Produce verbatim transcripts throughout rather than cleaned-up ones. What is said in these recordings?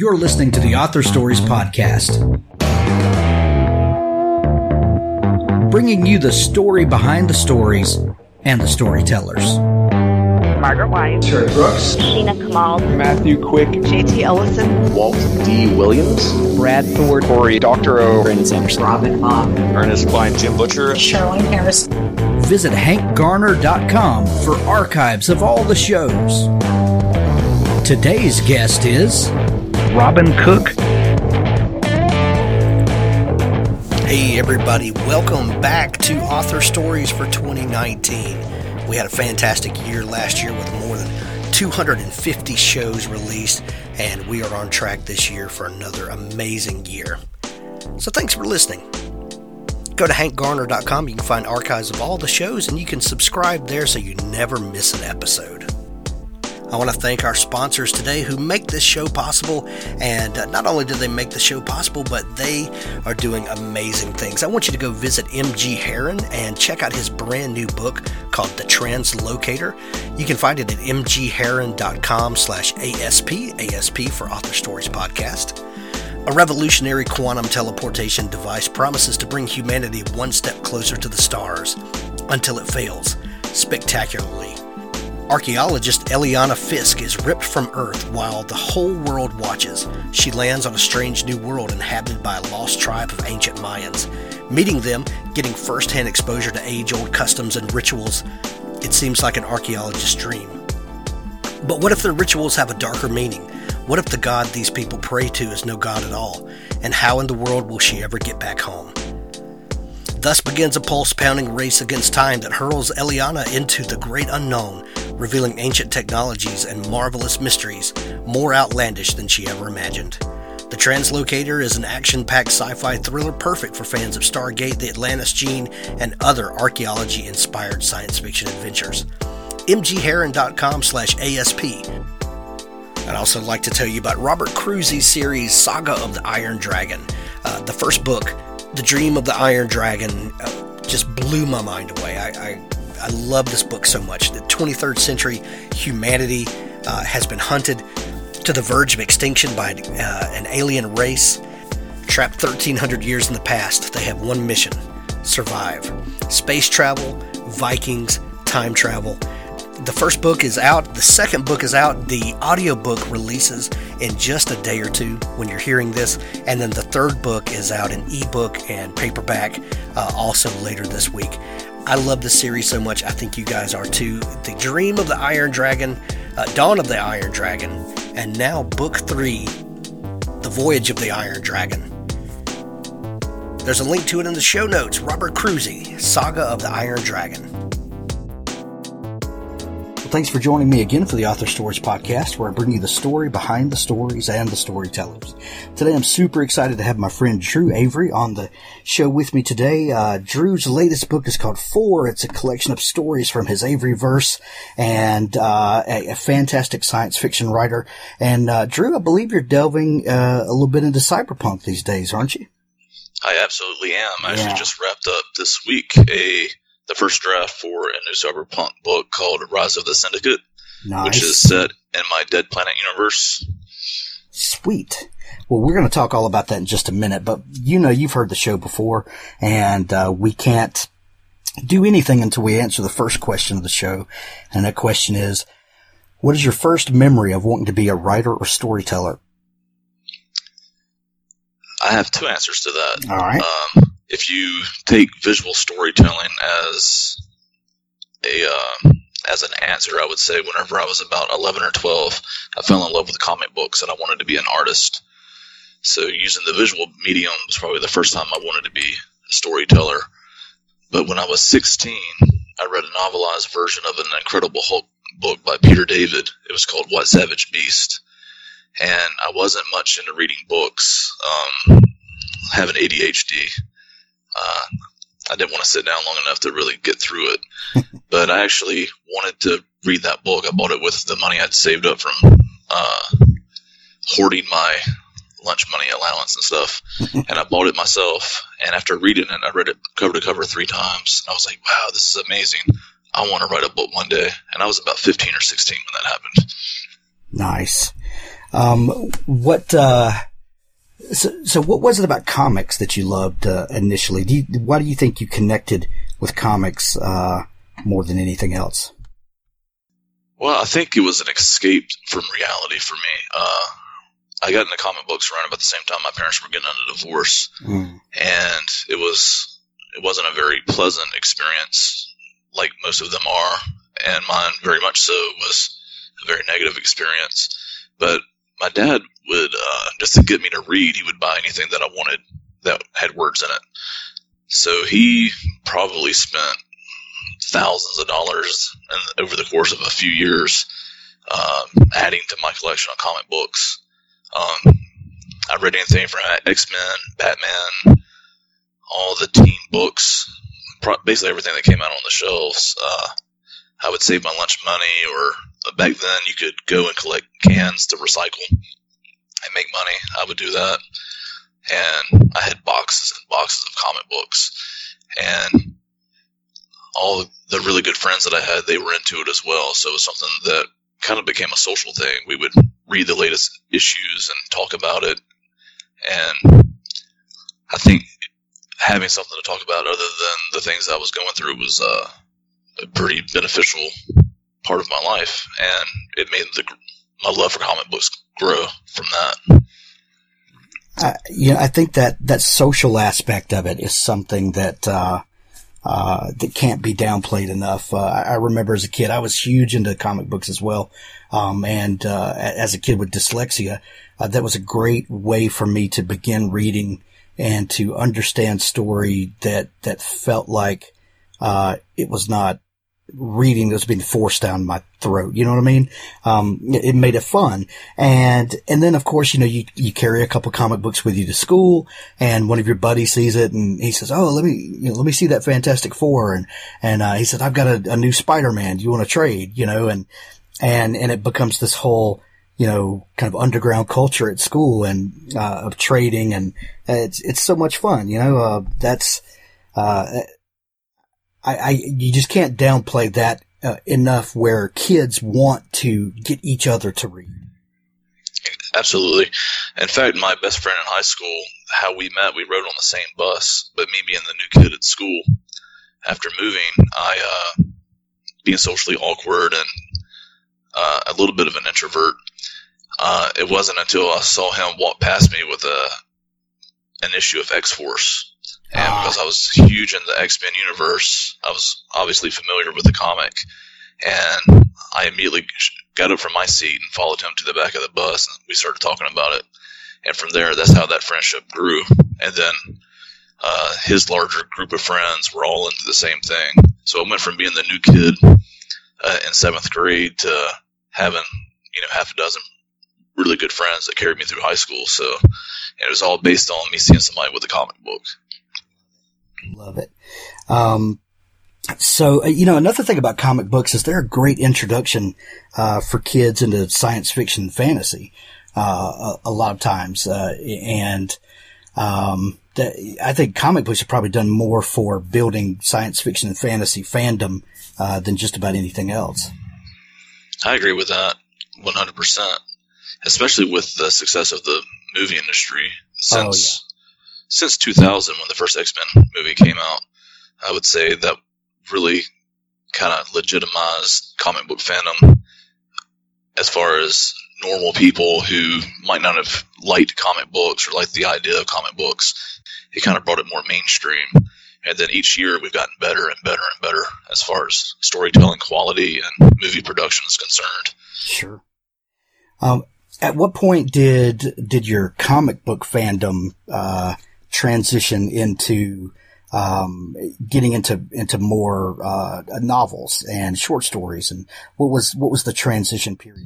You're listening to the Author Stories Podcast, bringing you the story behind the stories and the storytellers. Margaret White, Terry Brooks, Sheena Kamal, Matthew Quick, J T Ellison, Walt D. Williams, Brad Thor, Corey, Doctor O, Brandon Sanderson, Robin Mom, Ernest Klein, Jim Butcher, Sherwin Harris. Visit hank garner dot com for archives of all the shows. Today's guest is Robin Cook. Hey everybody, welcome back to Author Stories for twenty nineteen. We had a fantastic year last year with more than two hundred fifty shows released, and we are on track this year for another amazing year. So thanks for listening. Go to hank garner dot com. You can find archives of all the shows, and you can subscribe there so you never miss an episode. I want to thank our sponsors today who make this show possible, and uh, not only do they make the show possible, but they are doing amazing things. I want you to go visit M G Herron and check out his brand new book called The Translocator. You can find it at m g herron dot com slash A S P, A S P for Author Stories Podcast. A revolutionary quantum teleportation device promises to bring humanity one step closer to the stars until it fails spectacularly. Archaeologist Eliana Fisk is ripped from Earth while the whole world watches. She lands on a strange new world inhabited by a lost tribe of ancient Mayans. Meeting them, getting first-hand exposure to age-old customs and rituals, it seems like an archaeologist's dream. But what if their rituals have a darker meaning? What if the God these people pray to is no God at all? And how in the world will she ever get back home? Thus begins a pulse-pounding race against time that hurls Eliana into the great unknown, revealing ancient technologies and marvelous mysteries more outlandish than she ever imagined. The Translocator is an action-packed sci-fi thriller perfect for fans of Stargate, the Atlantis Gene, and other archaeology-inspired science fiction adventures. m g herron dot com slash A S P. I'd also like to tell you about Robert Cruzy's series Saga of the Iron Dragon. Uh, the first book, The Dream of the Iron Dragon, uh, just blew my mind away. I, I I love this book so much. The twenty-third century humanity uh, has been hunted to the verge of extinction by uh, an alien race. Trapped thirteen hundred years in the past, they have one mission: survive. Space travel, Vikings, time travel. The first book is out. The second book is out. The audiobook releases in just a day or two when you're hearing this. And then the third book is out in ebook and paperback uh, also later this week. I love this series so much. I think you guys are too. The Dream of the Iron Dragon, uh, Dawn of the Iron Dragon, and now book three, The Voyage of the Iron Dragon. There's a link to it in the show notes. Robert Cruzy, Saga of the Iron Dragon. Thanks for joining me again for the Author Stories Podcast, where I bring you the story behind the stories and the storytellers. Today I'm super excited to have my friend Drew Avery on the show with me today. Uh, Drew's latest book is called Four. It's a collection of stories from his Averyverse, and uh, a, a fantastic science fiction writer. And uh, Drew, I believe you're delving uh, a little bit into cyberpunk these days, aren't you? I absolutely am. I Yeah. actually just wrapped up this week a the first draft for a new cyberpunk book called Rise of the Syndicate, Nice. which is set in my Dead Planet universe. Sweet. Well, we're going to talk all about that in just a minute, but you know, you've heard the show before, and uh, we can't do anything until we answer the first question of the show. And that question is, what is your first memory of wanting to be a writer or storyteller? I have two answers to that. All right. Um, if you take visual storytelling as a uh, as an answer, I would say whenever I was about eleven or twelve, I fell in love with comic books and I wanted to be an artist. So using the visual medium was probably the first time I wanted to be a storyteller. But when I was sixteen, I read a novelized version of an Incredible Hulk book by Peter David. It was called White Savage Beast. And I wasn't much into reading books, um, having A D H D. Uh, I didn't want to sit down long enough to really get through it. But I actually wanted to read that book. I bought it with the money I'd saved up from uh, hoarding my lunch money allowance and stuff. And I bought it myself. And after reading it, I read it cover to cover three times. I was like, wow, this is amazing. I want to write a book one day. And I was about fifteen or sixteen when that happened. Nice. Um, what, uh, so, so what was it about comics that you loved, uh, initially? Do you, why do you think you connected with comics, uh, more than anything else? Well, I think it was an escape from reality for me. Uh, I got into comic books around about the same time my parents were getting into divorce. Mm. And it was, it wasn't a very pleasant experience like most of them are. And mine very much so was a very negative experience. But my dad would, uh, just to get me to read, he would buy anything that I wanted that had words in it. So he probably spent thousands of dollars in, over the course of a few years, um, adding to my collection of comic books. Um, I read anything from X-Men, Batman, all the teen books, pro- basically everything that came out on the shelves. Uh, I would save my lunch money, or uh, back then you could go and collect cans to recycle and make money. I would do that. And I had boxes and boxes of comic books. And all the really good friends that I had, they were into it as well. So it was something that kind of became a social thing. We would read the latest issues and talk about it. And I think having something to talk about other than the things I was going through was uh, a pretty beneficial part of my life. And it made the, my love for comic books grow from that. Uh, you know, I think that that social aspect of it is something that uh, uh, that can't be downplayed enough. Uh, I, I remember as a kid, I was huge into comic books as well, um, and uh, as a kid with dyslexia, uh, that was a great way for me to begin reading and to understand story that that felt like uh, it was not reading that was being forced down my throat. You know what I mean? Um, it, it made it fun. And, and then of course, you know, you, you carry a couple comic books with you to school, and one of your buddies sees it and he says, oh, let me, you know, let me see that Fantastic Four. And, and, uh, he said, I've got a, a new Spider-Man. Do you want to trade? You know, and, and, and it becomes this whole, you know, kind of underground culture at school and, uh, of trading. And it's, it's so much fun. You know, uh, that's, uh, I, I, you just can't downplay that uh, enough where kids want to get each other to read. Absolutely. In fact, my best friend in high school, how we met, we rode on the same bus, but me being the new kid at school, after moving, I, uh, being socially awkward and uh, a little bit of an introvert, uh, it wasn't until I saw him walk past me with a an issue of X-Force. And because I was huge in the X-Men universe, I was obviously familiar with the comic. And I immediately got up from my seat and followed him to the back of the bus, and we started talking about it. And from there, that's how that friendship grew. And then uh, his larger group of friends were all into the same thing. So I went from being the new kid uh, in seventh grade to having, you know, half a dozen really good friends that carried me through high school. So and it was all based on me seeing somebody with a comic book. Love it. Um, so, you know, another thing about comic books is they're a great introduction, uh, for kids into science fiction and fantasy, uh, a, a lot of times. Uh, and, um, the, I think comic books have probably done more for building science fiction and fantasy fandom, uh, than just about anything else. I agree with that one hundred percent, especially with the success of the movie industry since, oh, yeah. Since two thousand, when the first X-Men movie came out. I would say that really kind of legitimized comic book fandom as far as normal people who might not have liked comic books or liked the idea of comic books. It kind of brought it more mainstream. And then each year we've gotten better and better and better as far as storytelling quality and movie production is concerned. Sure. Um, at what point did did your comic book fandom uh transition into um getting into into more uh novels and short stories, and what was what was the transition period?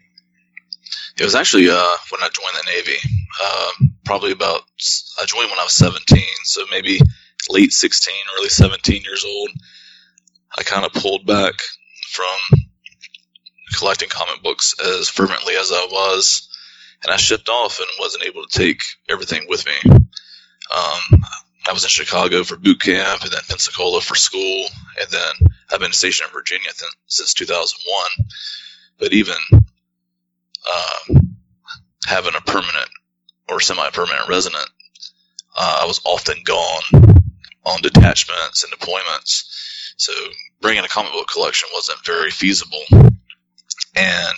It was actually uh when I joined the Navy. Um probably about I joined when I was seventeen, so maybe late sixteen, early seventeen years old. I kind of pulled back from collecting comic books as fervently as I was, and I shipped off and wasn't able to take everything with me. Um, I was in Chicago for boot camp, and then Pensacola for school, and then I've been stationed in Virginia th- since two thousand one. But even uh, having a permanent or semi-permanent resident, uh, I was often gone on detachments and deployments. So bringing a comic book collection wasn't very feasible. And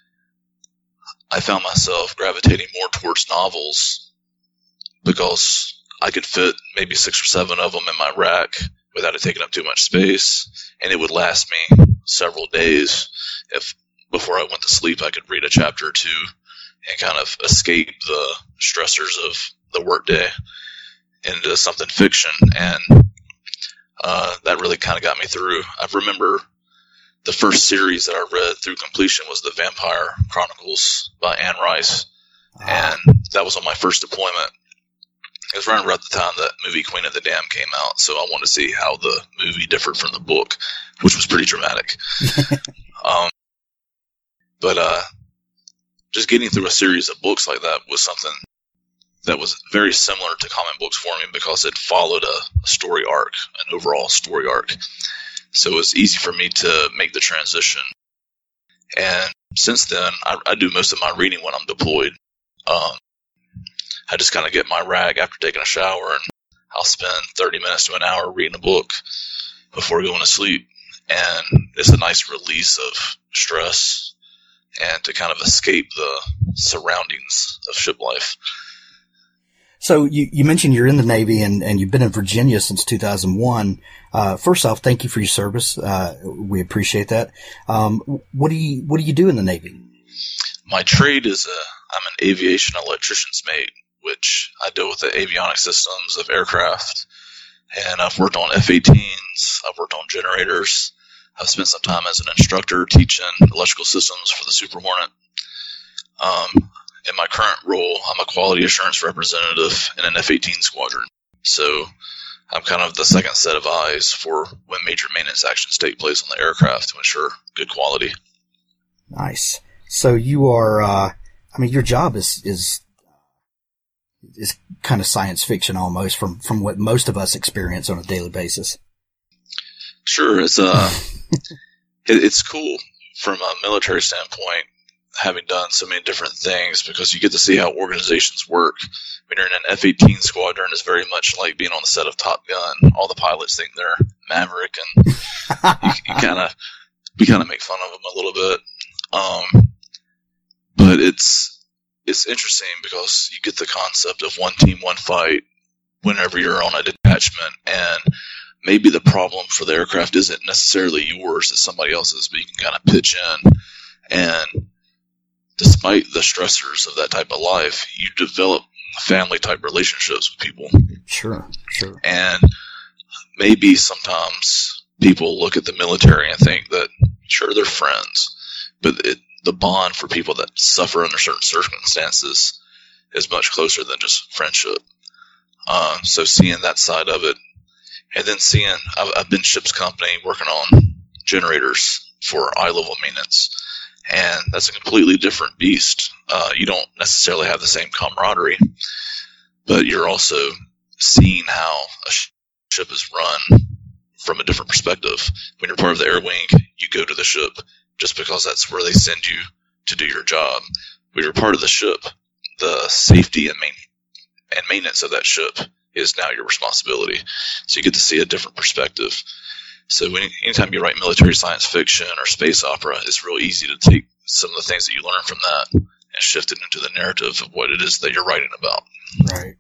I found myself gravitating more towards novels because I could fit maybe six or seven of them in my rack without it taking up too much space. And it would last me several days. If before I went to sleep, I could read a chapter or two and kind of escape the stressors of the workday into something fiction. And uh, that really kind of got me through. I remember the first series that I read through completion was The Vampire Chronicles by Anne Rice. And that was on my first deployment. It was right around the time that movie Queen of the Dam came out, so I wanted to see how the movie differed from the book, which was pretty dramatic. um, but uh, just getting through a series of books like that was something that was very similar to comic books for me because it followed a, a story arc, an overall story arc. So it was easy for me to make the transition. And since then, I, I do most of my reading when I'm deployed. Um, I just kind of get my rag after taking a shower, and I'll spend thirty minutes to an hour reading a book before going to sleep. And it's a nice release of stress and to kind of escape the surroundings of ship life. So you, you mentioned you're in the Navy and, and you've been in Virginia since two thousand one. Uh, first off, thank you for your service. Uh, we appreciate that. Um, what do you, what do you do in the Navy? My trade is a, I'm an aviation electrician's mate, which I deal with the avionics systems of aircraft. And I've worked on F eighteens. I've worked on generators. I've spent some time as an instructor teaching electrical systems for the Super Hornet. Um, in my current role, I'm a quality assurance representative in an F eighteen squadron. So I'm kind of the second set of eyes for when major maintenance actions take place on the aircraft to ensure good quality. Nice. So you are, uh, I mean, your job is, is, is kind of science fiction almost from, from what most of us experience on a daily basis. Sure. It's, uh, it, it's cool from a military standpoint, having done so many different things, because you get to see how organizations work. When you're in an F eighteen squadron, it's very much like being on the set of Top Gun. All the pilots think they're Maverick, and you, you kind of, we kind of make fun of them a little bit. Um, but it's, it's interesting because you get the concept of one team, one fight whenever you're on a detachment, and maybe the problem for the aircraft isn't necessarily yours, it's somebody else's, but you can kind of pitch in. And despite the stressors of that type of life, you develop family type relationships with people. Sure, sure. And maybe sometimes people look at the military and think that, sure, they're friends, but it, the bond for people that suffer under certain circumstances is much closer than just friendship. Uh, so seeing that side of it, and then seeing, I've, I've been ship's company working on generators for eye level maintenance, and that's a completely different beast. Uh, you don't necessarily have the same camaraderie, but you're also seeing how a sh- ship is run from a different perspective. When you're part of the air wing, you go to the ship just because that's where they send you to do your job. When you're part of the ship, the safety and main and maintenance of that ship is now your responsibility. So you get to see a different perspective. So when, anytime you write military science fiction or space opera, it's real easy to take some of the things that you learn from that and shift it into the narrative of what it is that you're writing about. Right.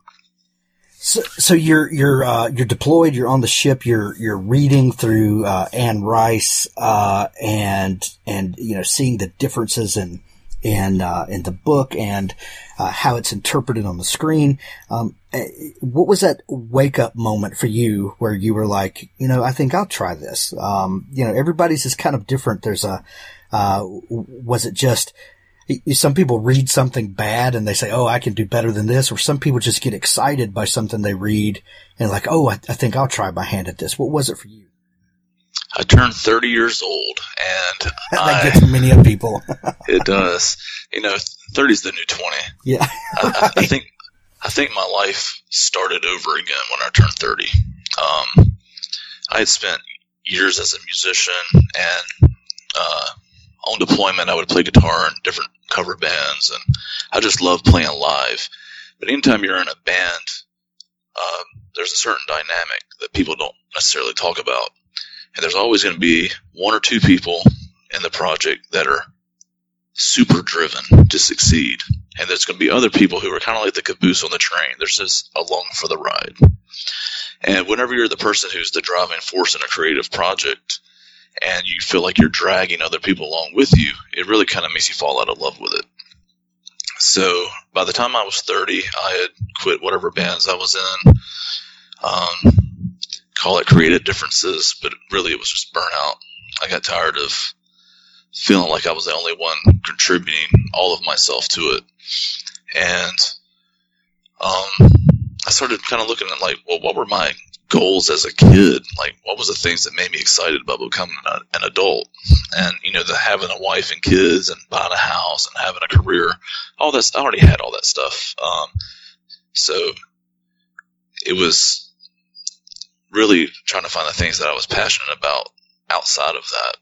So, so you're, you're, uh, you're deployed, you're on the ship, you're, you're reading through, uh, Anne Rice, uh, and, and, you know, seeing the differences in, in, uh, in the book and, uh, how it's interpreted on the screen. Um, what was that wake up moment for you where you were like, you know, I think I'll try this? Um, you know, everybody's is kind of different. There's a, uh, was it just, some people read something bad and they say, oh, I can do better than this. Or some people just get excited by something they read and like, oh, I, I think I'll try my hand at this. What was it for you? I turned thirty years old, and that I, gets many of people. It does. You know, thirty is the new twenty. Yeah. I, I think, I think my life started over again when I turned thirty. Um, I had spent years as a musician, and, uh, on deployment, I would play guitar in different cover bands, and I just love playing live. But anytime you're in a band, um, there's a certain dynamic that people don't necessarily talk about. And there's always going to be one or two people in the project that are super driven to succeed. And there's going to be other people who are kind of like the caboose on the train. They're just along for the ride. And whenever you're the person who's the driving force in a creative project and you feel like you're dragging other people along with you, it really kind of makes you fall out of love with it. So by the time I was thirty, I had quit whatever bands I was in. Um, call it creative differences, but really it was just burnout. I got tired of feeling like I was the only one contributing all of myself to it. And um, I started kind of looking at like, well, what were my goals as a kid? Like, what was the things that made me excited about becoming a, an adult? And, you know, the having a wife and kids and buying a house and having a career, all this, I already had all that stuff. Um, so it was really trying to find the things that I was passionate about outside of that.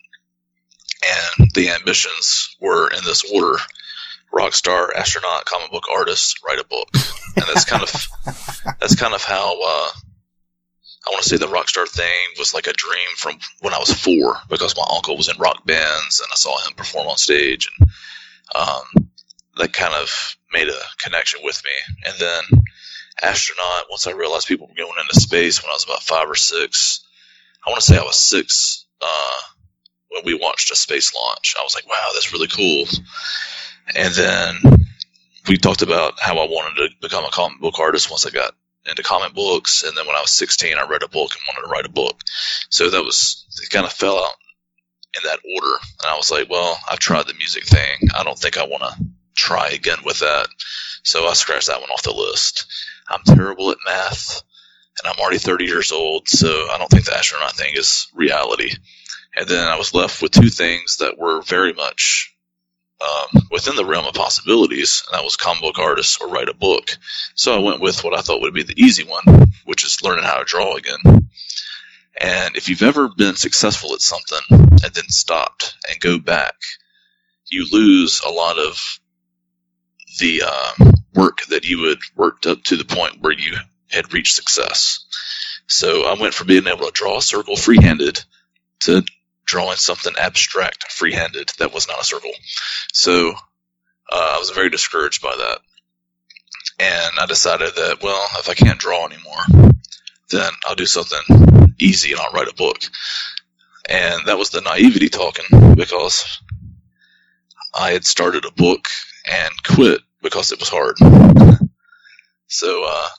And the ambitions were in this order: rock star, astronaut, comic book artist, write a book. And that's kind of that's kind of how uh, I want to say the rock star thing was like a dream from when I was four, because my uncle was in rock bands and I saw him perform on stage, and um, that kind of made a connection with me. And then astronaut, once I realized people were going into space when I was about five or six, I want to say I was six uh, when we watched a space launch. I was like, wow, that's really cool. And then we talked about how I wanted to become a comic book artist once I got into comic books. And then when I was sixteen, I read a book and wanted to write a book. So that was, it kind of fell out in that order. And I was like, well, I've tried the music thing. I don't think I want to try again with that. So I scratched that one off the list. I'm terrible at math, and I'm already thirty years old, so I don't think the astronaut thing is reality. And then I was left with two things that were very much um, within the realm of possibilities, and that was comic book artist or write a book. So I went with what I thought would be the easy one, which is learning how to draw again. And if you've ever been successful at something and then stopped and go back, you lose a lot of the uh, work that you had worked up to the point where you had reached success. So I went from being able to draw a circle freehanded to drawing something abstract freehanded that was not a circle. So uh, I was very discouraged by that. And I decided that, well, if I can't draw anymore, then I'll do something easy and I'll write a book. And that was the naivety talking, because I had started a book and quit because it was hard. So uh,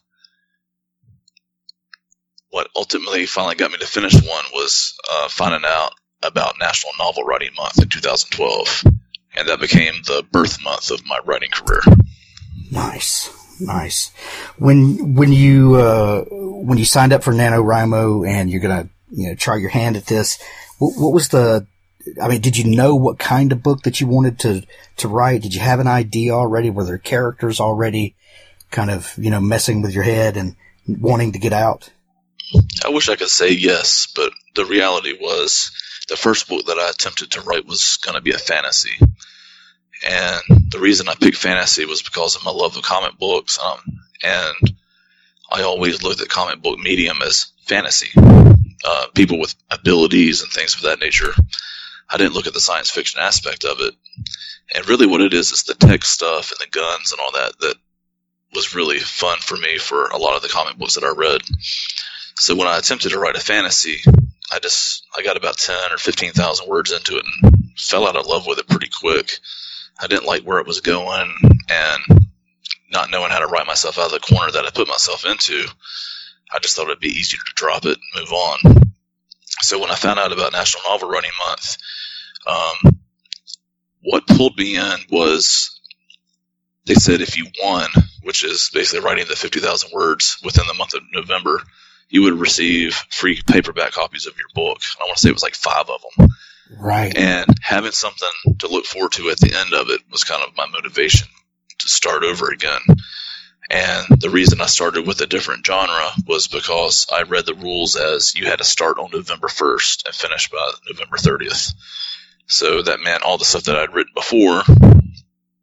what ultimately finally got me to finish one was uh, finding out about National Novel Writing Month in two thousand twelve. And that became the birth month of my writing career. Nice. Nice. When when you uh, when you signed up for NaNoWriMo and you're gonna you know try your hand at this, what, what was the? I mean, did you know what kind of book that you wanted to to write? Did you have an idea already? Were there characters already kind of you know messing with your head and wanting to get out? I wish I could say yes, but the reality was the first book that I attempted to write was going to be a fantasy. And the reason I picked fantasy was because of my love of comic books. Um, and I always looked at comic book medium as fantasy. Uh, people with abilities and things of that nature. I didn't look at the science fiction aspect of it. And really what it is is the tech stuff and the guns and all that that was really fun for me for a lot of the comic books that I read. So when I attempted to write a fantasy, I just I got about ten or fifteen thousand words into it and fell out of love with it pretty quick. I didn't like where it was going, and not knowing how to write myself out of the corner that I put myself into, I just thought it'd be easier to drop it and move on. So when I found out about National Novel Writing Month, um, what pulled me in was they said if you won, which is basically writing the fifty thousand words within the month of November, you would receive free paperback copies of your book. I want to say it was like five of them. Right. And having something to look forward to at the end of it was kind of my motivation to start over again. And the reason I started with a different genre was because I read the rules as you had to start on November first and finish by November thirtieth. So that meant all the stuff that I'd written before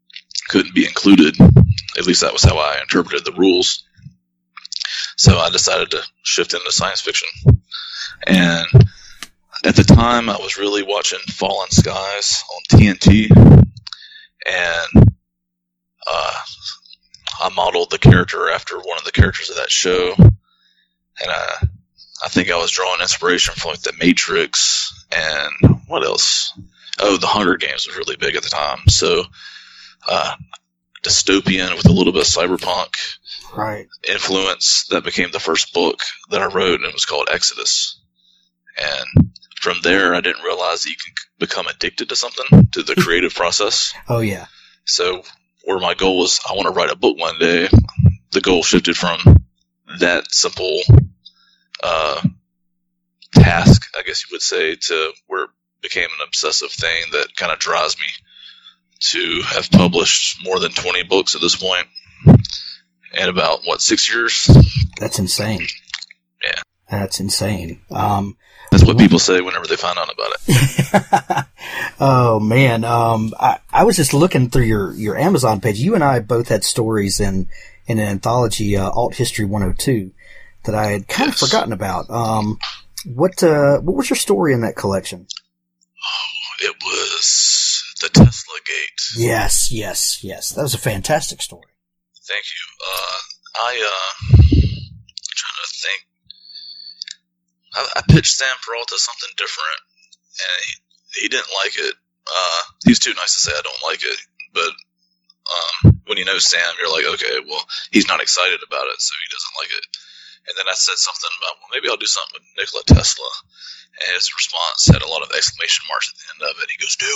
couldn't be included. At least that was how I interpreted the rules. So I decided to shift into science fiction. And at the time, I was really watching Fallen Skies on T N T. And uh, I modeled the character after one of the characters of that show. And I, I think I was drawing inspiration from like The Matrix and what else? Oh, The Hunger Games was really big at the time. So uh, dystopian with a little bit of cyberpunk right. influence. That became the first book that I wrote, and it was called Exodus. And from there, I didn't realize that you can become addicted to something, to the creative process. Oh, yeah. So where my goal was, I want to write a book one day, the goal shifted from that simple uh, task, I guess you would say, to where it became an obsessive thing that kind of drives me to have published more than twenty books at this point in about, what, six years? That's insane. Yeah. That's insane. Um, That's what people say whenever they find out about it. Oh, man. Um, I, I was just looking through your, your Amazon page. You and I both had stories in, in an anthology, uh, Alt History one oh two, that I had kind yes. of forgotten about. Um, what, uh, what was your story in that collection? Oh, it was the Tesla Gate. Yes, yes, yes. That was a fantastic story. Thank you. Uh, I, uh, I'm trying to think. I, I pitched Sam Peralta something different, and he, he didn't like it. Uh, he was too nice to say I don't like it, but um, when you know Sam, you're like, okay, well, he's not excited about it, so he doesn't like it. And then I said something about, well, maybe I'll do something with Nikola Tesla. And his response had a lot of exclamation marks at the end of it. He goes, do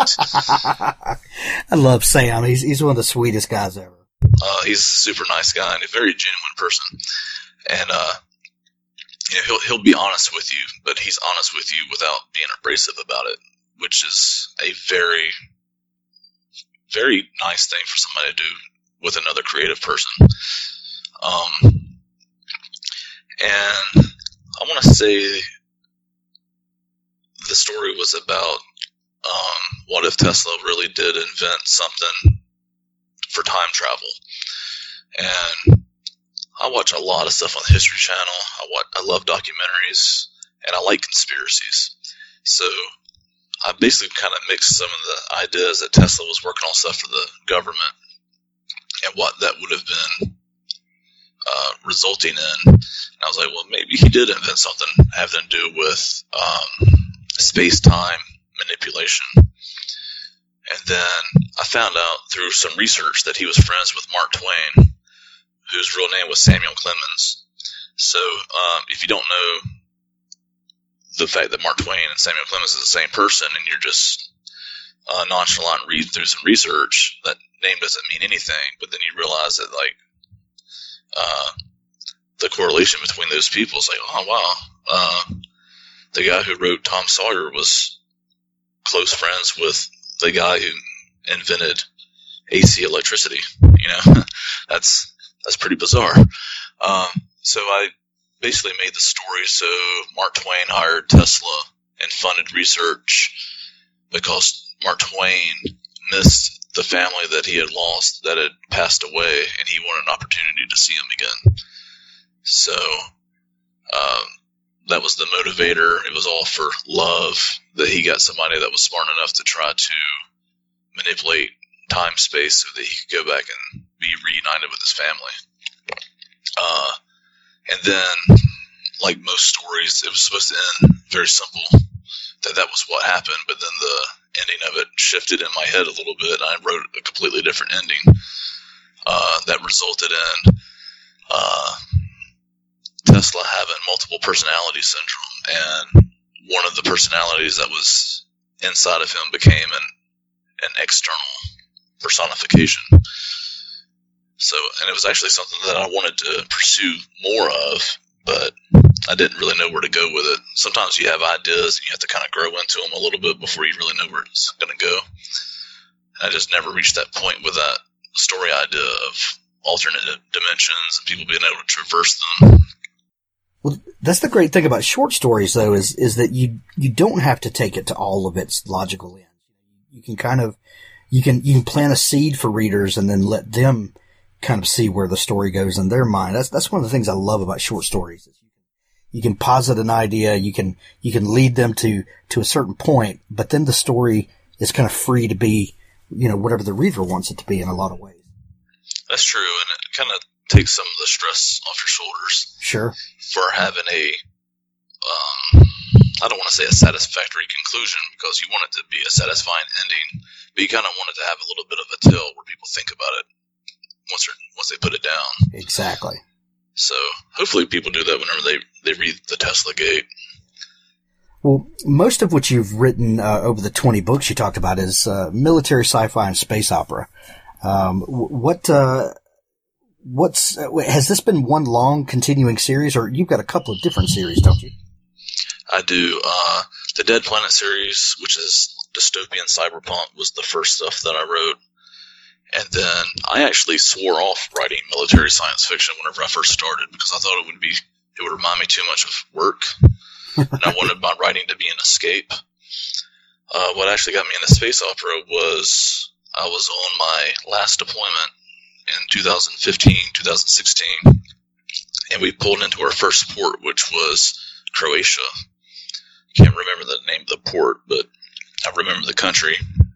it! I love Sam. He's he's one of the sweetest guys ever. Uh, he's a super nice guy and a very genuine person. And, uh, you know, he'll, he'll be honest with you, but he's honest with you without being abrasive about it, which is a very, very nice thing for somebody to do with another creative person. Um, and I want to say the story was about um, what if Tesla really did invent something for time travel. And I watch a lot of stuff on the History Channel. I watch, I love documentaries, and I like conspiracies. So I basically kind of mixed some of the ideas that Tesla was working on stuff for the government and what that would have been uh, resulting in. And I was like, well, maybe he did invent something having to do with um, space-time manipulation. And then I found out through some research that he was friends with Mark Twain, whose real name was Samuel Clemens. So um, if you don't know the fact that Mark Twain and Samuel Clemens is the same person, and you're just uh, nonchalant reading through some research, that name doesn't mean anything. But then you realize that, like, uh, the correlation between those people is like, oh, wow. Uh, the guy who wrote Tom Sawyer was close friends with the guy who invented A C electricity. You know, that's that's pretty bizarre. Um, so I basically made the story so Mark Twain hired Tesla and funded research because Mark Twain missed the family that he had lost that had passed away, and he wanted an opportunity to see him again. So um, that was the motivator. It was all for love, that he got somebody that was smart enough to try to manipulate time space so that he could go back and be reunited with his family. Uh, and then, like most stories, it was supposed to end very simple, that that was what happened, but then the ending of it shifted in my head a little bit, and I wrote a completely different ending uh, that resulted in uh, Tesla having multiple personality syndrome, and one of the personalities that was inside of him became an, an external personification. So, and it was actually something that I wanted to pursue more of, but I didn't really know where to go with it. Sometimes you have ideas and you have to kind of grow into them a little bit before you really know where it's going to go. And I just never reached that point with that story idea of alternate dimensions and people being able to traverse them. Well, that's the great thing about short stories, though, is is that you you don't have to take it to all of its logical ends. You can kind of you can you can plant a seed for readers and then let them kind of see where the story goes in their mind. That's that's one of the things I love about short stories. You can posit an idea, you can you can lead them to to a certain point, but then the story is kind of free to be, you know, whatever the reader wants it to be in a lot of ways. That's true, and it kind of takes some of the stress off your shoulders. Sure. For having a, um, I don't want to say a satisfactory conclusion because you want it to be a satisfying ending, but you kind of want it to have a little bit of a tale where people think about it once they're, once they put it down. Exactly. So hopefully people do that whenever they, they read the Tesla Gate. Well, most of what you've written uh, over the twenty books you talked about is uh, military sci-fi and space opera. Um, what uh, what's uh, has this been one long continuing series, or you've got a couple of different series, don't you? I do. Uh, the Dead Planet series, which is dystopian cyberpunk, was the first stuff that I wrote. And then I actually swore off writing military science fiction whenever I first started because I thought it would be it would remind me too much of work. And I wanted my writing to be an escape. Uh, what actually got me into space opera was I was on my last deployment in two thousand fifteen, two thousand sixteen, and we pulled into our first port, which was Croatia. Can't remember the name of the port, but I remember the country.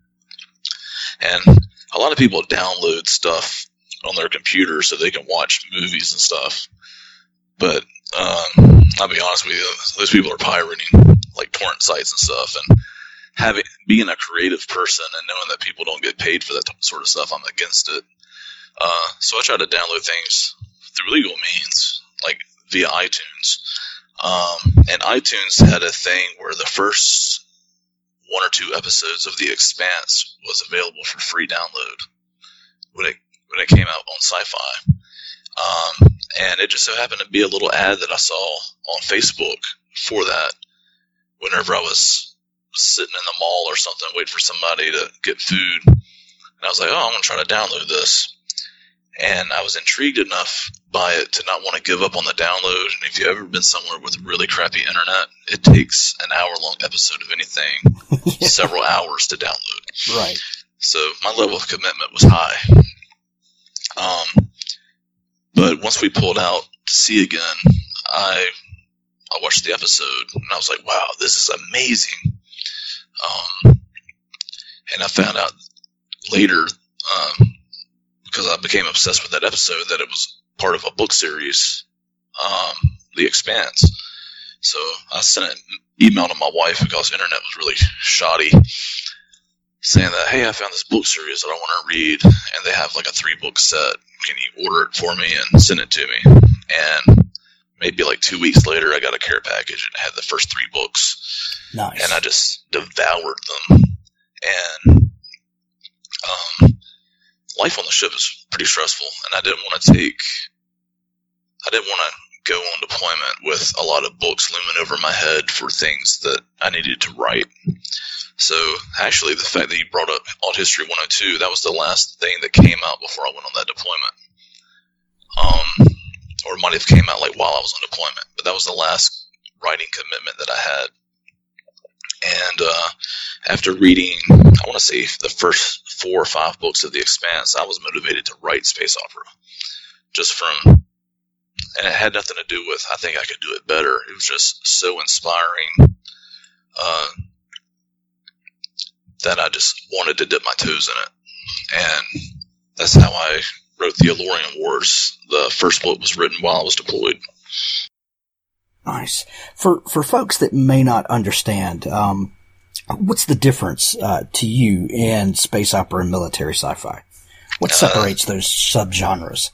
And a lot of people download stuff on their computer so they can watch movies and stuff. But um, I'll be honest with you, those people are pirating like torrent sites and stuff. And having being a creative person and knowing that people don't get paid for that sort of stuff, I'm against it. Uh, so I try to download things through legal means, like via iTunes. Um, and iTunes had a thing where the first one or two episodes of The Expanse was available for free download when it when it came out on Sci-Fi. Um, and it just so happened to be a little ad that I saw on Facebook for that whenever I was sitting in the mall or something, waiting for somebody to get food. And I was like, oh, I'm going to try to download this. And I was intrigued enough by it to not want to give up on the download. And if you've ever been somewhere with really crappy internet, it takes an hour-long episode of anything, yeah. several hours to download. Right. So my level of commitment was high. Um, but once we pulled out to sea again, I I watched the episode and I was like, wow, this is amazing. Um, and I found out later, um, because I became obsessed with that episode, that it was part of a book series, um, The Expanse. So I sent an email to my wife because the internet was really shoddy, saying that, hey, I found this book series that I want to read, and they have like a three book set. Can you order it for me and send it to me? And maybe like two weeks later, I got a care package and it had the first three books. Nice. And I just devoured them. And um, life on the ship is pretty stressful, and I didn't want to take, I didn't want to go on deployment with a lot of books looming over my head for things that I needed to write. So actually, the fact that you brought up Alt History one oh two, that was the last thing that came out before I went on that deployment. Um, or it might have came out like while I was on deployment, but that was the last writing commitment that I had. And uh, after reading, I want to say the first four or five books of The Expanse, I was motivated to write space opera. Just from, and it had nothing to do with, I think I could do it better. It was just so inspiring uh, that I just wanted to dip my toes in it. And that's how I wrote the Elorian Wars. The first book was written while I was deployed. Nice. For for folks that may not understand, um, what's the difference uh, to you in space opera and military sci-fi? What separates uh, those subgenres?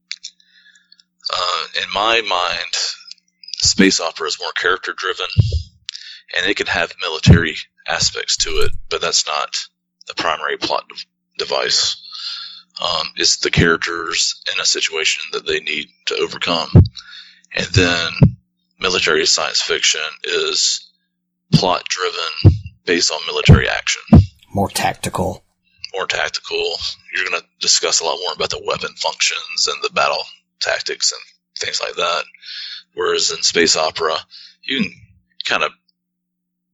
Uh, in my mind, space opera is more character-driven, and it can have military aspects to it, but that's not the primary plot de- device. Um, it's the characters in a situation that they need to overcome. And then military science fiction is plot-driven, based on military action. More tactical. More tactical. You're going to discuss a lot more about the weapon functions and the battle tactics and things like that. Whereas in space opera, you can kind of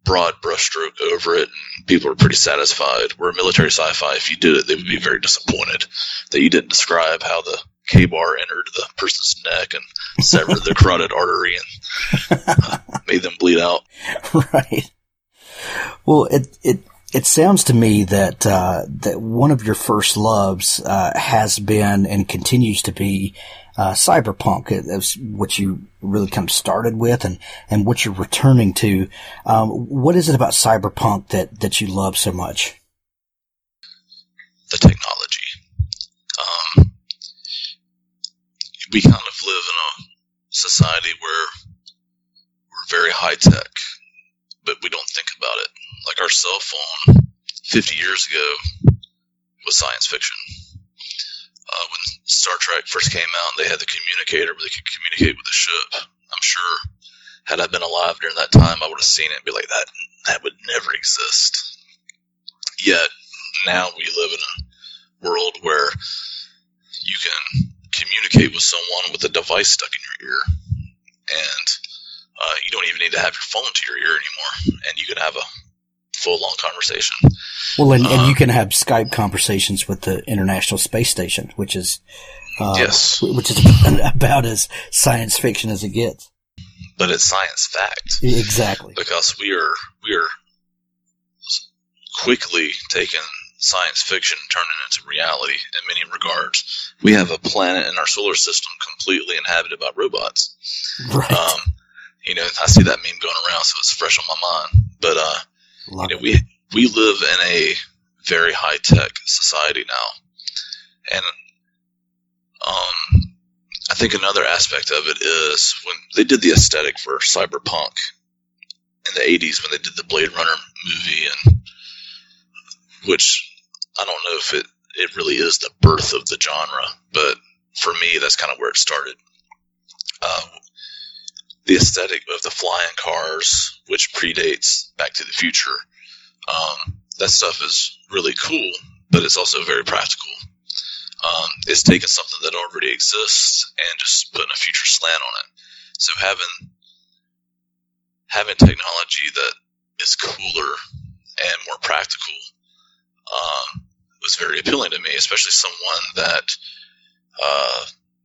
broad brushstroke over it, and people are pretty satisfied. Where military sci-fi, if you did it, they would be very disappointed that you didn't describe how the K-bar entered the person's neck and severed the carotid artery and uh, made them bleed out. Right. Well, it it it sounds to me that uh, that one of your first loves uh, has been and continues to be uh, cyberpunk. That's what you really kind of started with, and, and what you're returning to. Um, what is it about cyberpunk that, that you love so much? The technology. Um, we kind of live in a society where we're very high tech, but we don't think about it. Like our cell phone fifty years ago was science fiction. Uh, when Star Trek first came out, they had the communicator where they could communicate with the ship. I'm sure had I been alive during that time, I would have seen it and be like, that that would never exist. Yet now we live in a world where you can communicate with someone with a device stuck in your ear, and uh, you don't even need to have your phone to your ear anymore, and you can have a full-on conversation. Well, and, uh, and you can have Skype conversations with the International Space Station, which is uh, yes, which is about as science fiction as it gets. But it's science fact. Exactly. Because we are we are quickly taking science fiction and turning it into reality in many regards. We have a planet in our solar system completely inhabited by robots. Right. Um, you know, I see that meme going around, so it's fresh on my mind. But uh, Love you know, it. we we live in a very high tech society now, and um, I think another aspect of it is when they did the aesthetic for cyberpunk in the eighties, when they did the Blade Runner movie, and which I don't know if it, it really is the birth of the genre, but for me, that's kind of where it started. Uh, the aesthetic of the flying cars, which predates Back to the Future, um, that stuff is really cool, but it's also very practical. Um, it's taking something that already exists and just putting a future slant on it. So having having technology that is cooler and more practical um, was very appealing to me, especially someone that, uh,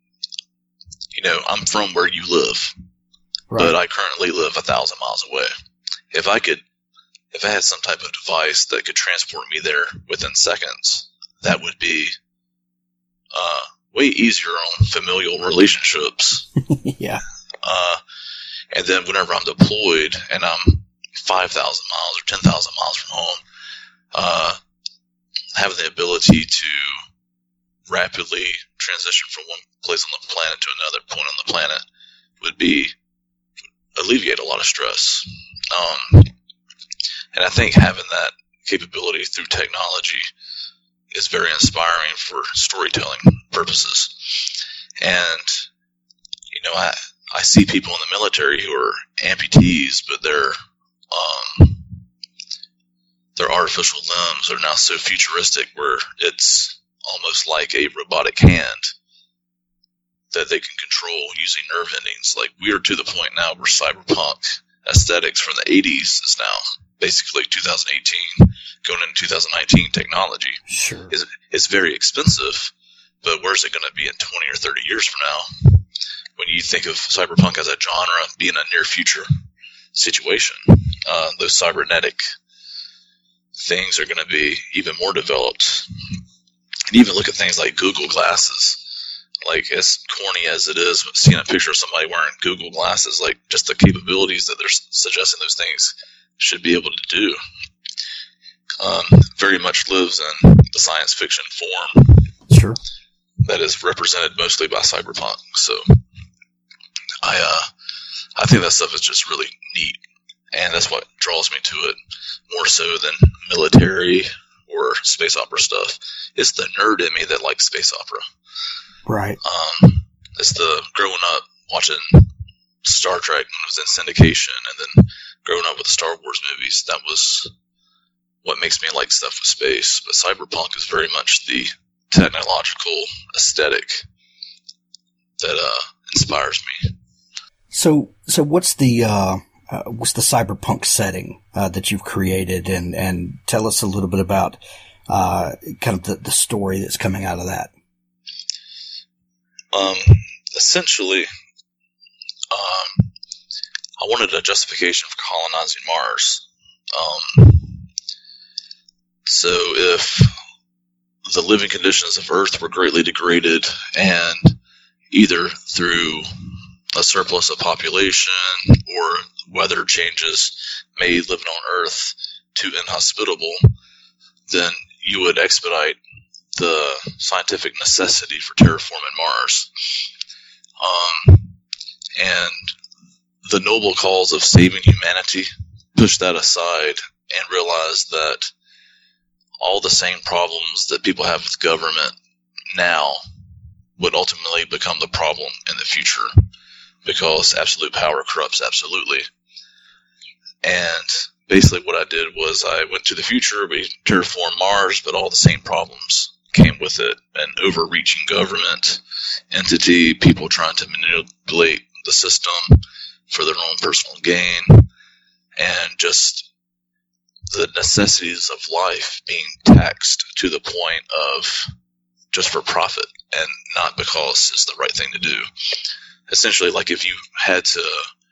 you know, I'm from where you live, Right. but I currently live a thousand miles away. If I could, if I had some type of device that could transport me there within seconds, that would be uh, way easier on familial relationships. Yeah. Uh, and then whenever I'm deployed and I'm five thousand miles or ten thousand miles from home, uh, having the ability to rapidly transition from one place on the planet to another point on the planet would be alleviate a lot of stress. Um, and I think having that capability through technology is very inspiring for storytelling purposes. And, you know, I, I see people in the military who are amputees, but their, um, their artificial limbs are now so futuristic where it's almost like a robotic hand that they can control using nerve endings. Like, we are to the point now where cyberpunk aesthetics from the eighties is now basically two thousand eighteen going into two thousand nineteen technology. Sure. It's, it's very expensive, but where's it going to be in twenty or thirty years from now? When you think of cyberpunk as a genre being a near future situation, uh, those cybernetic things are going to be even more developed. And even look at things like Google glasses. Like, as corny as it is, seeing a picture of somebody wearing Google glasses, like, just the capabilities that they're suggesting those things should be able to do, um, very much lives in the science fiction form. Sure. That is represented mostly by cyberpunk. So, I, uh, I think that stuff is just really neat, and that's what draws me to it more so than military or space opera stuff. It's the nerd in me that likes space opera. Right. Um, it's the growing up watching Star Trek when it was in syndication, and then growing up with the Star Wars movies. That was what makes me like stuff with space. But cyberpunk is very much the technological aesthetic that uh, inspires me. So, so what's the, uh, uh, what's the cyberpunk setting uh, that you've created, and, and tell us a little bit about uh, kind of the, the story that's coming out of that. Um, essentially, um, I wanted a justification for colonizing Mars. Um, so if the living conditions of Earth were greatly degraded, and either through a surplus of population or weather changes made living on Earth too inhospitable, then you would expedite the scientific necessity for terraforming Mars. Um, and the noble cause of saving humanity, push that aside and realize that all the same problems that people have with government now would ultimately become the problem in the future, because absolute power corrupts absolutely. And basically what I did was I went to the future, we terraformed Mars, but all the same problems came with it: an overreaching government entity, people trying to manipulate the system for their own personal gain, and just the necessities of life being taxed to the point of just for profit and not because it's the right thing to do. Essentially, like if you had to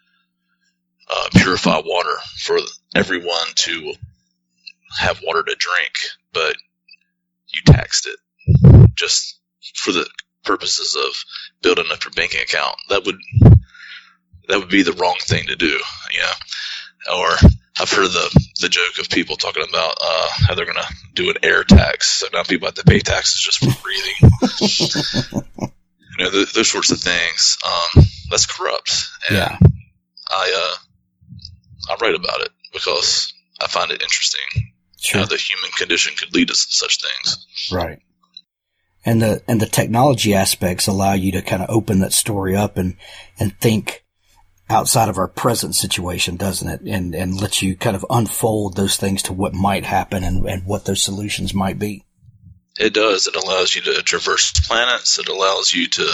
uh, purify water for everyone to have water to drink, but you taxed it just for the purposes of building up your banking account, that would that would be the wrong thing to do, you know. Or I've heard the the joke of people talking about uh, how they're going to do an air tax, so now people have to pay taxes just for breathing. You know, th- those sorts of things. Um, that's corrupt, and Yeah. I uh, I write about it because I find it interesting Sure. how the human condition could lead us to such things. Right. And the and the technology aspects allow you to kind of open that story up and, and think outside of our present situation, doesn't it? And and let you kind of unfold those things to what might happen and, and what those solutions might be. It does. It allows you to traverse planets. It allows you to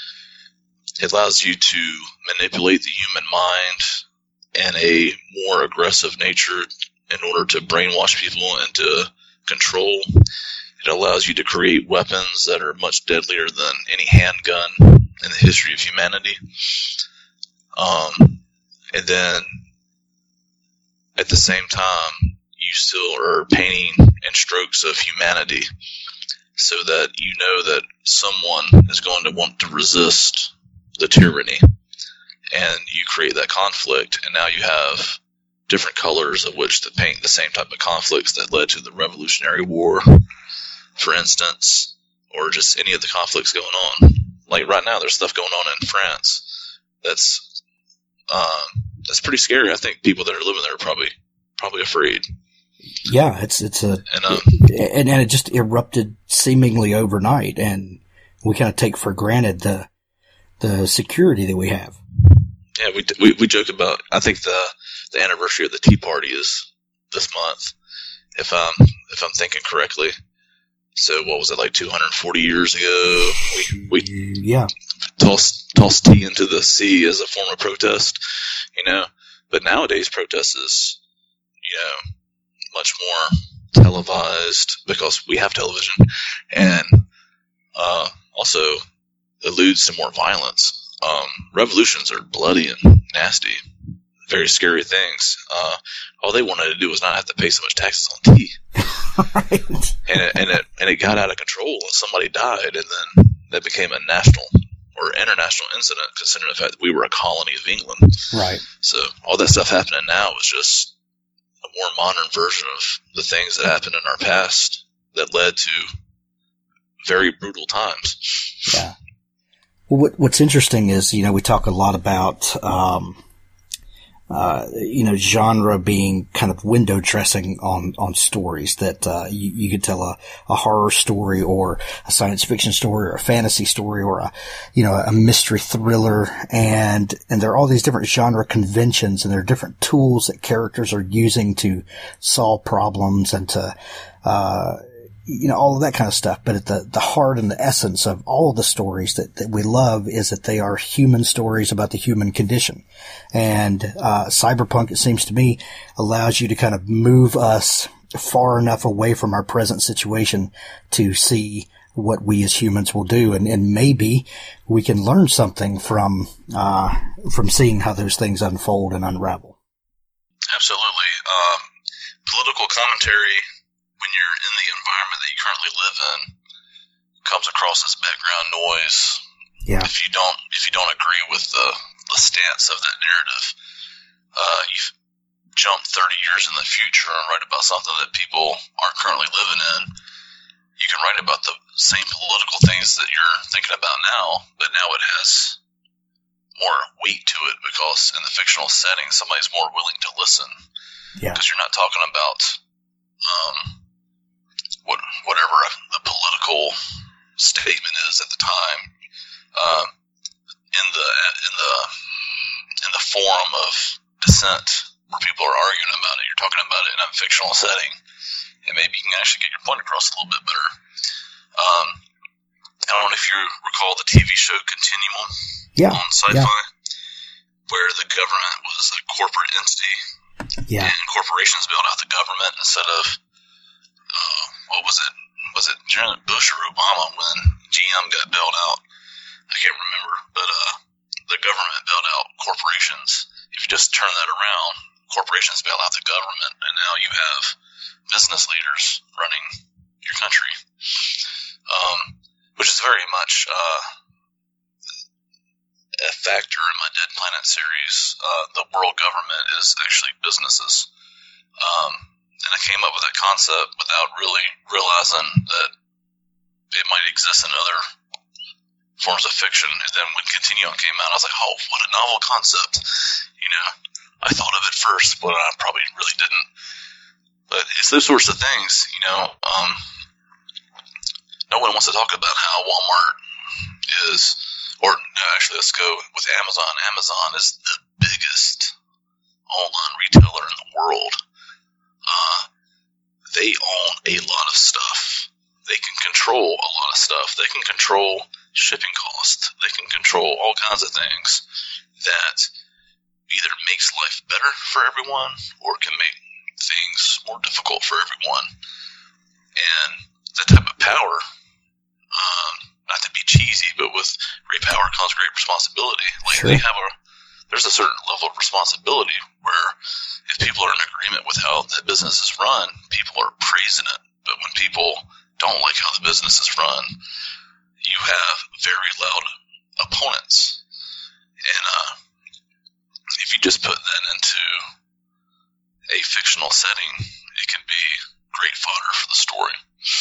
it allows you to manipulate the human mind in a more aggressive nature in order to brainwash people into control. It allows you to create weapons that are much deadlier than any handgun in the history of humanity. Um, and then at the same time, you still are painting in strokes of humanity so that you know that someone is going to want to resist the tyranny. And you create that conflict, and now you have different colors of which to paint the same type of conflicts that led to the Revolutionary War, for instance, or just any of the conflicts going on. Like right now, there's stuff going on in France that's um, that's pretty scary. I think people that are living there are probably probably afraid. Yeah, it's it's a And um, and, and it just erupted seemingly overnight, and we kind of take for granted the the security that we have. yeah, we we we joke about. I think the the anniversary of the Tea Party is this month, if I'm if I'm thinking correctly. So what was it, like two hundred forty years ago? We we Yeah, toss toss tea into the sea as a form of protest, you know. But nowadays, protest is, you know, much more televised because we have television, and uh, also alludes to more violence. Um, revolutions are bloody and nasty, very scary things. Uh, all they wanted to do was not have to pay so much taxes on tea. right. and it, and it and it got out of control, and somebody died, and then that became a national or international incident, considering the fact that we were a colony of England. Right. So all that stuff happening now is just a more modern version of the things that happened in our past that led to very brutal times. Yeah. Well, what, what's interesting is, you know, we talk a lot about, um, uh, you know, genre being kind of window dressing on, on stories that, uh, you, you could tell a, a horror story or a science fiction story or a fantasy story or a, you know, a mystery thriller. And, and there are all these different genre conventions, and there are different tools that characters are using to solve problems and to, uh, you know, all of that kind of stuff. But at the, the heart and the essence of all of the stories that, that we love is that they are human stories about the human condition. And, uh, cyberpunk, it seems to me, allows you to kind of move us far enough away from our present situation to see what we as humans will do. And, and maybe we can learn something from, uh, from seeing how those things unfold and unravel. Absolutely. Um, political commentary, when you're in the environment that you currently live in, comes across as background noise. Yeah. If you don't, if you don't agree with the, the stance of that narrative, uh, you've jumped thirty years in the future and write about something that people aren't currently living in. You can write about the same political things that you're thinking about now, but now it has more weight to it because in the fictional setting, somebody's more willing to listen. Yeah. Because you're not talking about um, what whatever the political statement is at the time. Um, in the in the in the forum of dissent where people are arguing about it, you're talking about it in a fictional setting, and maybe you can actually get your point across a little bit better. Um, I don't know if you recall the T V show Continuum Yeah. on Sci-Fi, Yeah. where the government was a corporate entity, Yeah. and corporations bailed out the government instead of uh, what was it? Was it General Bush or Obama when G M got bailed out? I can't remember, but uh, the government bailed out corporations. If you just turn that around, corporations bail out the government, and now you have business leaders running your country, um, which is very much uh, a factor in my Dead Planet series. Uh, the world government is actually businesses. Um, and I came up with that concept without really realizing that it might exist in other forms of fiction. And then when Continuum came out, I was like, oh, what a novel concept. You know, I thought of it first, but I probably really didn't. But it's those sorts of things, you know. Um, no one wants to talk about how Walmart is, or no, actually, let's go with Amazon. Amazon is the biggest online retailer in the world. Uh, they own a lot of stuff. They can control a lot of stuff. They can control shipping costs. They can control all kinds of things that either makes life better for everyone or can make things more difficult for everyone. And that type of power, um, not to be cheesy, but with great power comes great responsibility. Like Sure. they have a, there's a certain level of responsibility where if people are in agreement with how that business is run, people are praising it. But when people don't like how the business is run, you have very loud opponents. And uh, if you just put that into a fictional setting, it can be great fodder for the story.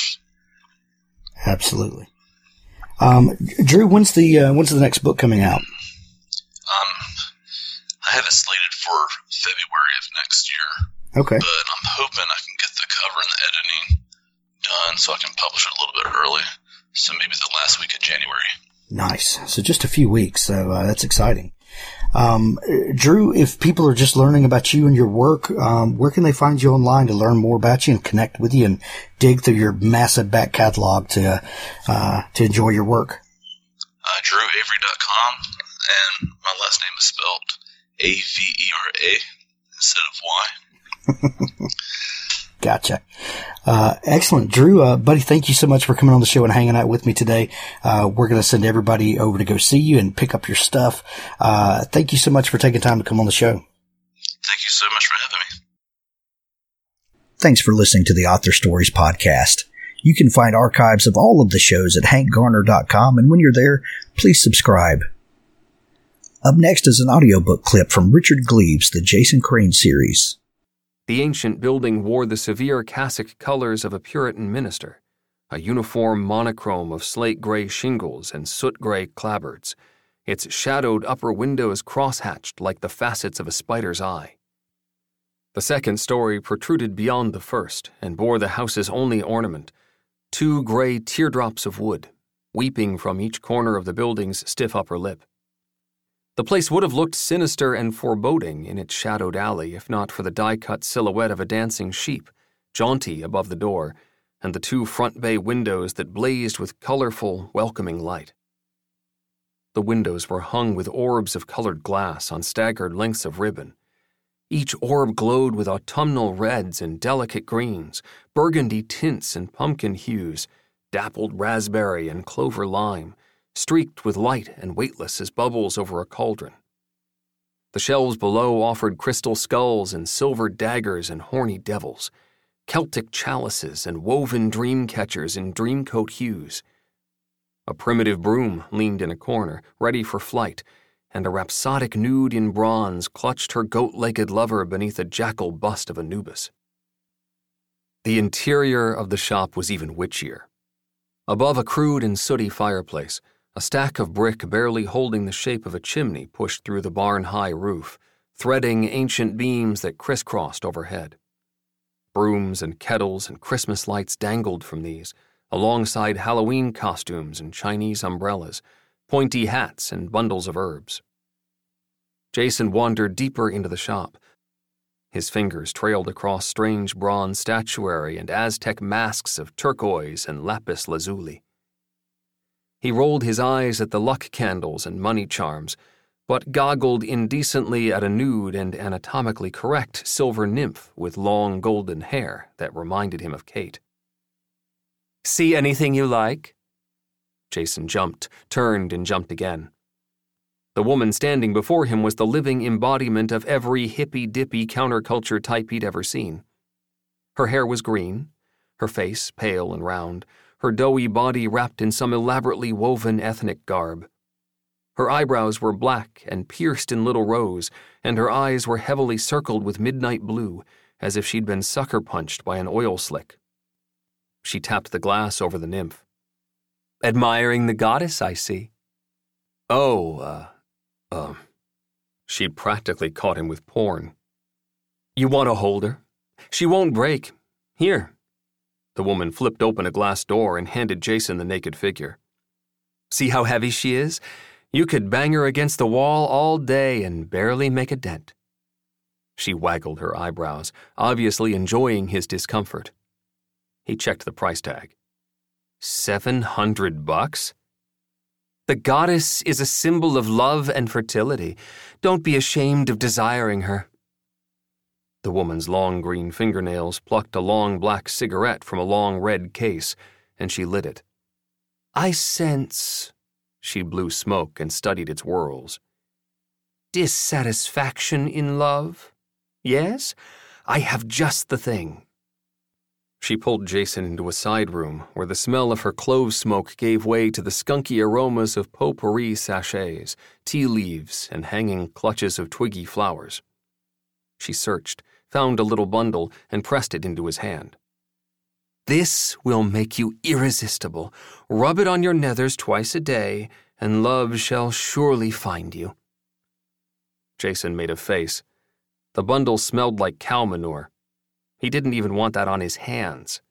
Absolutely. Um, Drew, when's the uh, when's the next book coming out? Um, I have it slated for February of next year. Okay. But I'm hoping I can get the cover and the editing done so I can publish it a little bit early. So maybe the last week of January. Nice. So just a few weeks. So uh, that's exciting. Um, Drew, if people are just learning about you and your work, um, where can they find you online to learn more about you and connect with you and dig through your massive back catalog to uh, to enjoy your work? Uh, drew avery dot com, and my last name is spelled A V E R A instead of Y. Gotcha. Uh, excellent. Drew, uh, buddy, thank you so much for coming on the show and hanging out with me today. Uh, we're going to send everybody over to go see you and pick up your stuff. Uh, thank you so much for taking time to come on the show. Thank you so much for having me. Thanks for listening to the Author Stories podcast. You can find archives of all of the shows at hank garner dot com, and when you're there, please subscribe. Up next is an audiobook clip from Richard Gleaves' The Jason Crane series. The ancient building wore the severe cassock colors of a Puritan minister, a uniform monochrome of slate-gray shingles and soot-gray clapboards, its shadowed upper windows cross-hatched like the facets of a spider's eye. The second story protruded beyond the first and bore the house's only ornament, two gray teardrops of wood, weeping from each corner of the building's stiff upper lip. The place would have looked sinister and foreboding in its shadowed alley if not for the die-cut silhouette of a dancing sheep, jaunty above the door, and the two front bay windows that blazed with colorful, welcoming light. The windows were hung with orbs of colored glass on staggered lengths of ribbon. Each orb glowed with autumnal reds and delicate greens, burgundy tints and pumpkin hues, dappled raspberry and clover lime, streaked with light and weightless as bubbles over a cauldron. The shelves below offered crystal skulls and silver daggers and horny devils, Celtic chalices and woven dream catchers in dreamcoat hues. A primitive broom leaned in a corner, ready for flight, and a rhapsodic nude in bronze clutched her goat-legged lover beneath a jackal bust of Anubis. The interior of the shop was even witchier. Above a crude and sooty fireplace, a stack of brick barely holding the shape of a chimney pushed through the barn-high roof, threading ancient beams that crisscrossed overhead. Brooms and kettles and Christmas lights dangled from these, alongside Halloween costumes and Chinese umbrellas, pointy hats and bundles of herbs. Jason wandered deeper into the shop. His fingers trailed across strange bronze statuary and Aztec masks of turquoise and lapis lazuli. He rolled his eyes at the luck candles and money charms, but goggled indecently at a nude and anatomically correct silver nymph with long golden hair that reminded him of Kate. "See anything you like?" Jason jumped, turned, and jumped again. The woman standing before him was the living embodiment of every hippy-dippy counterculture type he'd ever seen. Her hair was green, her face pale and round, her doughy body wrapped in some elaborately woven ethnic garb. Her eyebrows were black and pierced in little rows, and her eyes were heavily circled with midnight blue, as if she'd been sucker-punched by an oil slick. She tapped the glass over the nymph. "Admiring the goddess, I see." "Oh, uh, uh," she'd practically caught him with porn. "You want to hold her? She won't break. Here." The woman flipped open a glass door and handed Jason the naked figure. "See how heavy she is? You could bang her against the wall all day and barely make a dent." She waggled her eyebrows, obviously enjoying his discomfort. He checked the price tag. Seven hundred bucks? "The goddess is a symbol of love and fertility. Don't be ashamed of desiring her." The woman's long green fingernails plucked a long black cigarette from a long red case, and she lit it. "I sense," she blew smoke and studied its whorls, "dissatisfaction in love. Yes, I have just the thing." She pulled Jason into a side room where the smell of her clove smoke gave way to the skunky aromas of potpourri sachets, tea leaves, and hanging clutches of twiggy flowers. She searched, found a little bundle, and pressed it into his hand. "This will make you irresistible. Rub it on your nethers twice a day, and love shall surely find you." Jason made a face. The bundle smelled like cow manure. He didn't even want that on his hands.